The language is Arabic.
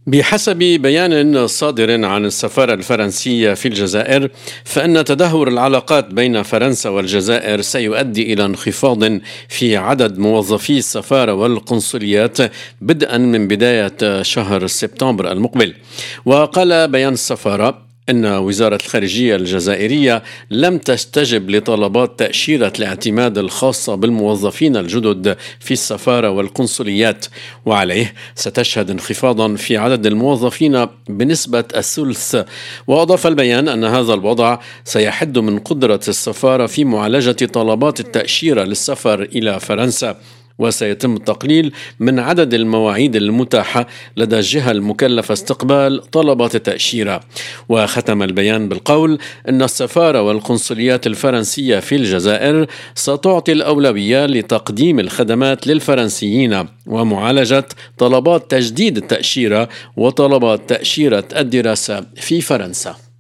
بحسب بيان صادر عن السفارة الفرنسية في الجزائر، فإن تدهور العلاقات بين فرنسا والجزائر سيؤدي إلى انخفاض في عدد موظفي السفارة والقنصليات بدءا من بداية شهر سبتمبر المقبل. وقال بيان السفارة أن وزارة الخارجية الجزائرية لم تستجب لطلبات تأشيرة الاعتماد الخاصة بالموظفين الجدد في السفارة والقنصليات، وعليه ستشهد انخفاضا في عدد الموظفين بنسبة الثلث. وأضاف البيان أن هذا الوضع سيحد من قدرة السفارة في معالجة طلبات التأشيرة للسفر إلى فرنسا، وسيتم التقليل من عدد المواعيد المتاحة لدى الجهة المكلفة استقبال طلبات التأشيرة. وختم البيان بالقول أن السفارة والقنصليات الفرنسية في الجزائر ستعطي الأولوية لتقديم الخدمات للفرنسيين ومعالجة طلبات تجديد التأشيرة وطلبات تأشيرة الدراسة في فرنسا.